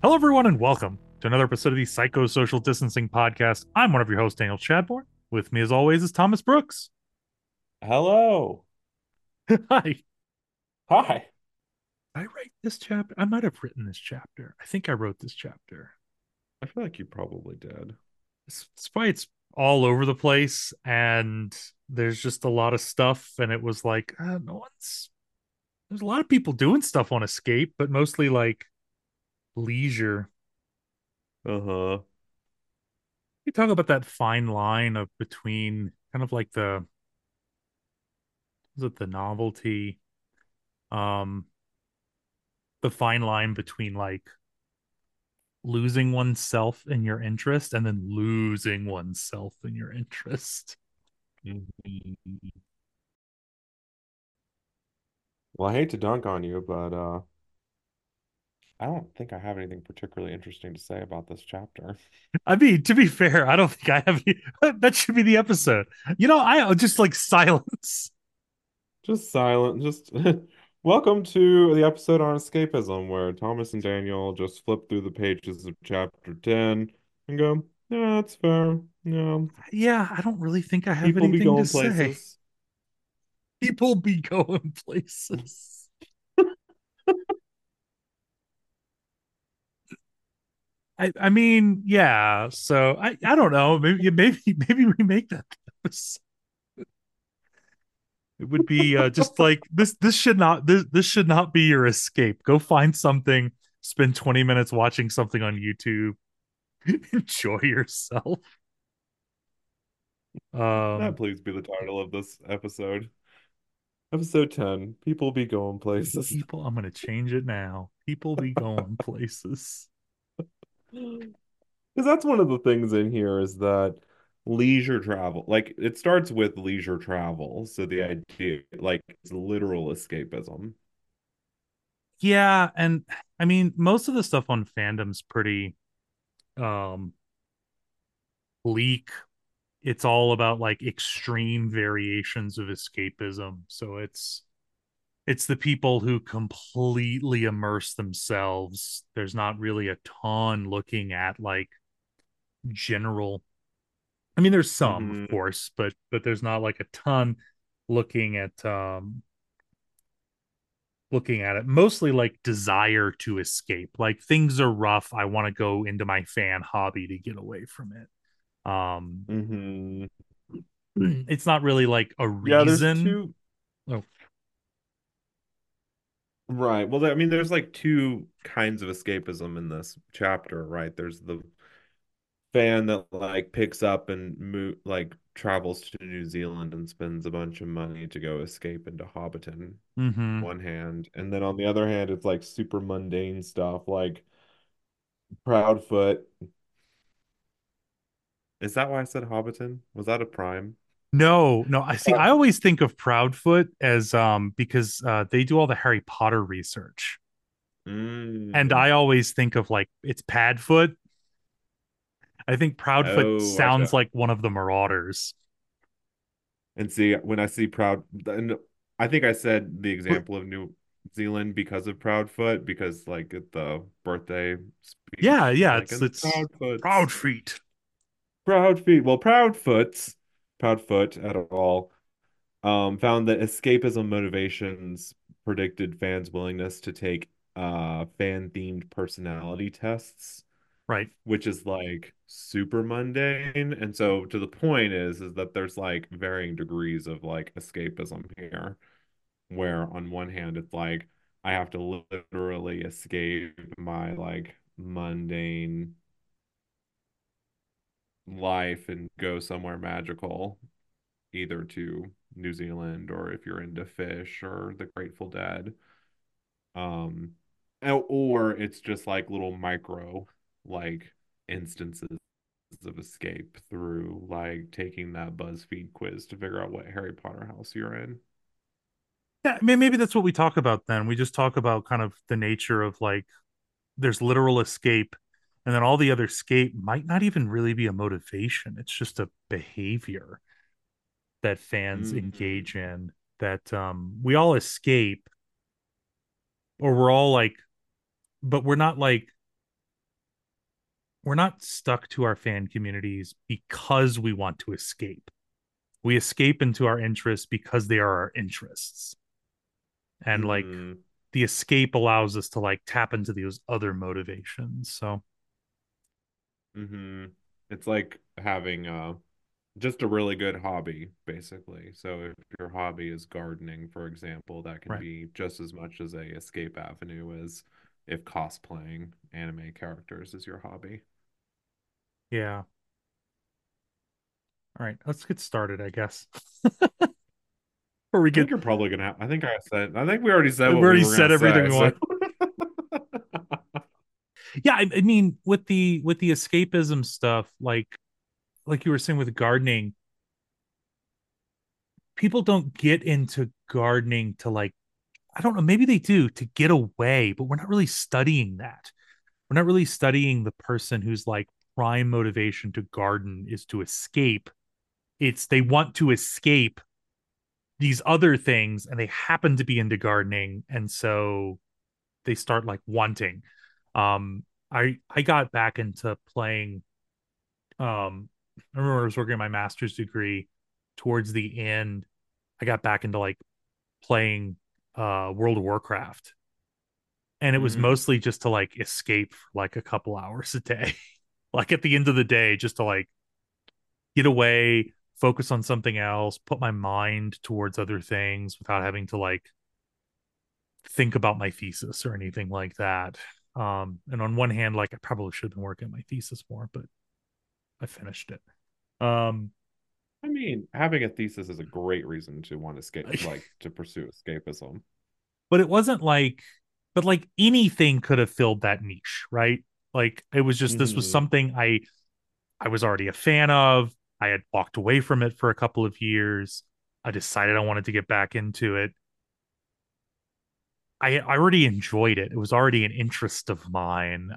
Hello, everyone, and welcome to another episode of the Psychosocial Distancing Podcast. I'm one of your hosts, Daniel Chadbourne. With me, as always, is Thomas Brooks. Hello. Hi. Hi. I write this chapter. I might have written this chapter. I think I wrote this chapter. I feel like you probably did. It's why it's all over the place, and there's just a lot of stuff. And it was like, no one's. There's a lot of people doing stuff on Escape, but mostly like leisure. Uh-huh. You talk about that fine line of between kind of like the is it the novelty um the fine line between like losing oneself in your interest and then losing oneself in your interest. Mhm. Well, I hate to dunk on you, but I don't think I have anything particularly interesting to say about this chapter. I mean, to be fair, I don't think I have that should be the episode. I just like silence. Just silent. Just welcome to the episode on escapism, where Thomas and Daniel just flip through the pages of chapter 10 and go, yeah, that's fair. Yeah, Yeah, I don't really think I have people be anything to going say. places. People be going places. I mean, yeah. So I don't know. Maybe we make that episode. It would be just like this should not this should not be your escape. Go find something, spend 20 minutes watching something on YouTube, enjoy yourself. That Um please be the title of this episode. Episode 10, people be going places. People, I'm gonna change it now. People be going places. Because that's one of the things in here is that leisure travel, like it starts with leisure travel. So the idea, like it's literal escapism. Yeah, and I mean most of the stuff on fandom's pretty um bleak. It's all about like extreme variations of escapism. So it's the people who completely immerse themselves. There's not really a ton looking at like general. I mean, there's some, of Hmm. course, but there's not like a ton looking at looking at it. Mostly like desire to escape. Like things are rough. I want to go into my fan hobby to get away from it. Hmm. It's not really like a Yeah, there's reason. two. Oh, Right. Well, I mean, there's like two kinds of escapism in this chapter, right? There's the fan that like picks up and like travels to New Zealand and spends a bunch of money to go escape into Hobbiton, mm-hmm. one hand, and then on the other hand it's like super mundane stuff like Proudfoot. Is that why I said Hobbiton? Was that a prime? No, no. I see. I always think of Proudfoot as because they do all the Harry Potter research, and Mm. I always think of like it's Padfoot. I think Proudfoot Oh, I sounds got. like one of the Marauders. And see, when I see Proud, and I think I said the But example of New Zealand because of Proudfoot, because like at the birthday yeah, speech, it's yeah. like, It's and the it's Proudfoots. Proudfeet. Proud feet. Well, Proudfoot at all, found that escapism motivations predicted fans' willingness to take fan-themed personality tests, Right. which is like super mundane. And so to the point is that there's like varying degrees of like escapism here, where on one hand it's like I have to literally escape my like mundane life and go somewhere magical, either to New Zealand or if you're into fish or the Grateful Dead. Um, or it's just like little micro like instances of escape through like taking that BuzzFeed quiz to figure out what Harry Potter house you're in. Yeah. I mean, maybe that's what we talk about then. We just talk about kind of the nature of like there's literal escape, and then all the other escape might not even really be a motivation. It's just a behavior that fans Hmm. engage in that we all escape or we're all like but we're not like we're not stuck to our fan communities because we want to escape. We escape into our interests because they are our interests. And like Mm-hmm. the escape allows us to like tap into those other motivations. So Mm-hmm. It's like having just a really good hobby, basically. So if your hobby is gardening, for example, that can right. be just as much as a escape avenue as if cosplaying anime characters is your hobby. Yeah. All right. Let's get started, I guess. Or we I think get you're probably gonna have, I think we already said we've what we already were gonna said everything say. we So want. Yeah, I mean with the escapism stuff, like you were saying with gardening, people don't get into gardening to like, I don't know, maybe they do to get away, but we're not really studying that. We're not really studying the person whose like prime motivation to garden is to escape. It's they want to escape these other things and they happen to be into gardening and so they start like wanting. I got back into playing. I remember I was working on my master's degree. Towards the end, I got back into like playing World of Warcraft, and it was mm, mostly just to like escape for like a couple hours a day. Like at the end of the day, just to like get away, focus on something else, put my mind towards other things without having to like think about my thesis or anything like that. And on one hand, like I probably should have been working on my thesis more, but I finished it. Um, I mean, having a thesis is a great reason to want to escape, like to pursue escapism. but it wasn't like, but like anything could have filled that niche, right? Like it was just this was Hmm. something I was already a fan of. I had walked away from it for a couple of years. I decided I wanted to get back into it. I already enjoyed it. It was already an interest of mine.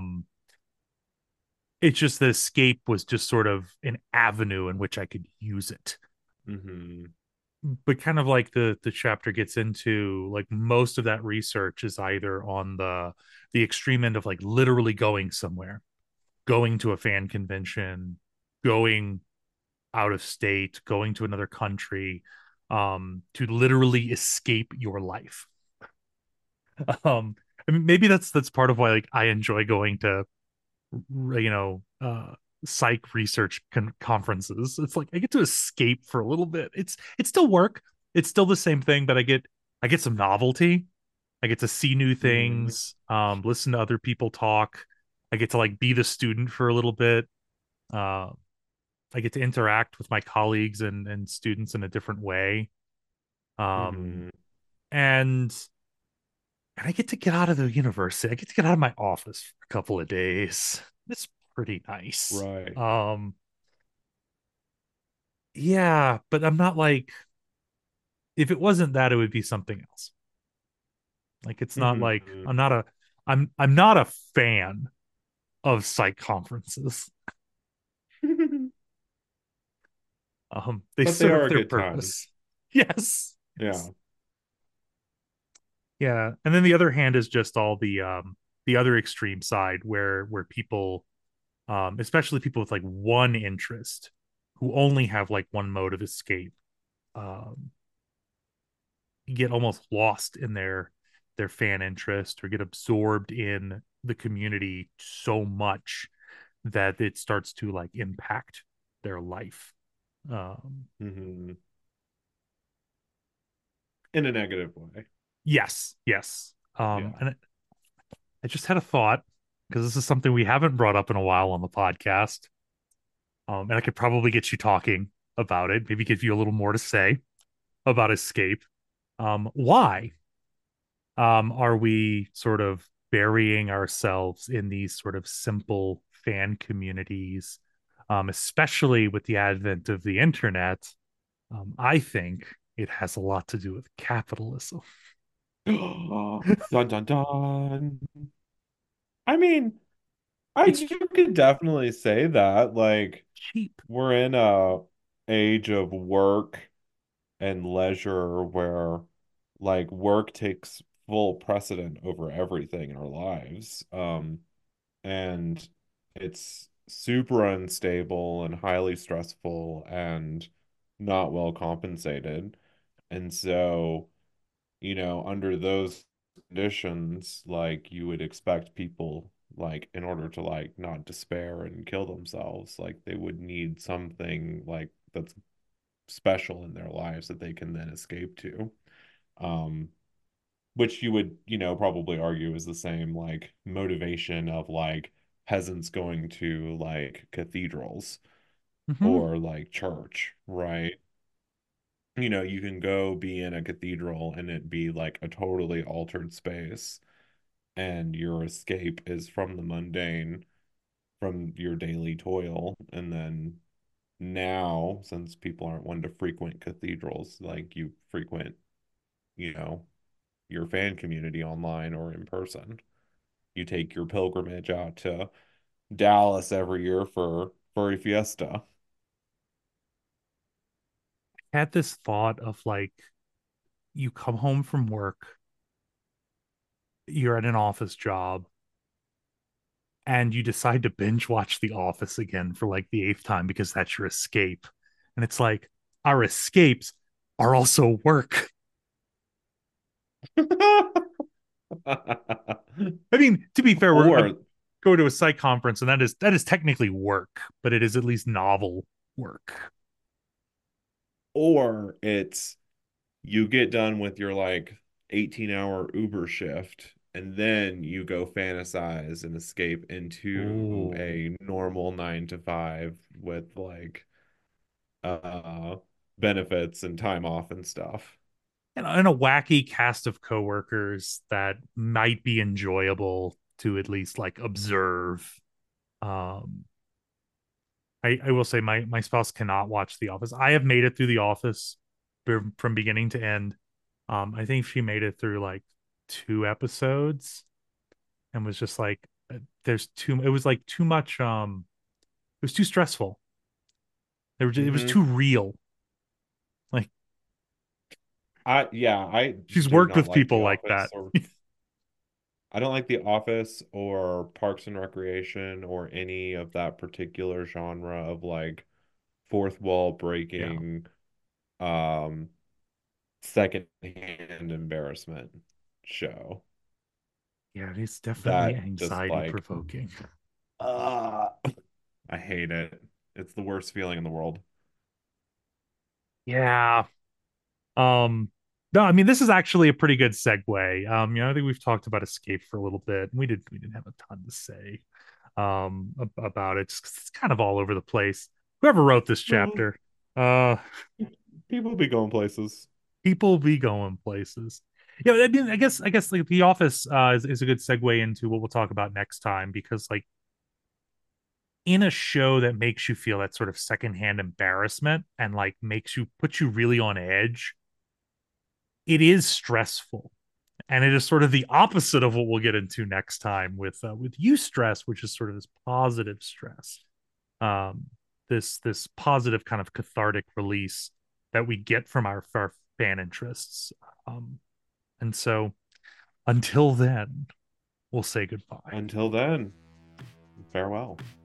It's just the escape was just sort of an avenue in which I could use it. Hmm. But kind of like the chapter gets into, like most of that research is either on the extreme end of like literally going somewhere, going to a fan convention, going out of state, going to another country, to literally escape your life. I mean, maybe that's part of why like I enjoy going to you know psych research conferences. It's like I get to escape for a little bit. It's still work. It's still the same thing, but I get some novelty. I get to see new Hmm. things, listen to other people talk. I get to like be the student for a little bit. uh I get to interact with my colleagues and students in a different way. um Hmm. and and I get to get out of the university. I get to get out of my office for a couple of days. It's pretty nice. Right. um Yeah, but I'm not like, if it wasn't that, it would be something else. Like it's not like Hmm. I'm not a fan of psych conferences. They But they are serve a their good time. purpose. Yes. Yes. Yeah. Yeah. And then the other hand is just all the other extreme side where people especially people with like one interest who only have like one mode of escape um get almost lost in their fan interest or get absorbed in the community so much that it starts to like impact their life. um Hmm. In a negative way. yes, yes. Yeah. And I just had a thought, because this is something we haven't brought up in a while on the podcast. And I could probably get you talking about it, maybe give you a little more to say about escape. Why are we sort of burying ourselves in these sort of simple fan communities, especially with the advent of the internet? I think it has a lot to do with capitalism. Dun dun dun. I mean, I It's you could definitely say that. Like, cheap. we're in a age of work and leisure where like work takes full precedent over everything in our lives. And it's super unstable and highly stressful and not well compensated. And so, under those conditions, like you would expect people like in order to like not despair and kill themselves, like they would need something like that's special in their lives that they can then escape to. Um, which you would, probably argue is the same like motivation of like peasants going to like cathedrals Mm-hmm. or like church, right? You can go be in a cathedral and it be like a totally altered space, and your escape is from the mundane, from your daily toil. And then now, since people aren't one to frequent cathedrals, like you frequent, you know, your fan community online or in person. You take your pilgrimage out to Dallas every year for Furry Fiesta. Had this thought of like you come home from work, you're at an office job, and you decide to binge watch The Office again for like the eighth time because that's your escape. And it's like our escapes are also work. I mean, to be fair, we're Or go to a psych conference, and that is technically work, but it is at least novel work. or it's you get done with your like 18-hour Uber shift and then you go fantasize and escape into Ooh. a normal 9 to 5 with like uh benefits and time off and stuff. And a wacky cast of coworkers that might be enjoyable to at least like observe. Um, I will say my spouse cannot watch The Office. I have made it through The Office from beginning to end. I think she made it through like two episodes and was just like, there's too. It was like too much. It was too stressful. It was Hmm. too real. Like I she's do worked not with like people The like Office that. or I don't like The Office or Parks and Recreation or any of that particular genre of like fourth wall Yeah, breaking, um, second-hand embarrassment show. yeah, it's definitely That just anxiety like, provoking. uh, I hate it. It's the worst feeling in the world. Yeah. Um, no, I mean this is actually a pretty good segue. I think we've talked about escape for a little bit. We didn't have a ton to say about it, just 'cause it's kind of all over the place. Whoever wrote this Well, chapter, uh, people be going places. people be going places. Yeah, I mean, I guess like The Office is a good segue into what we'll talk about next time because like in a show that makes you feel that sort of secondhand embarrassment and like makes you put you really on edge, it is stressful, and it is sort of the opposite of what we'll get into next time with eustress, which is sort of this positive stress, um, this positive kind of cathartic release that we get from our fan interests. Um, and so until then, we'll say goodbye. Until then, farewell.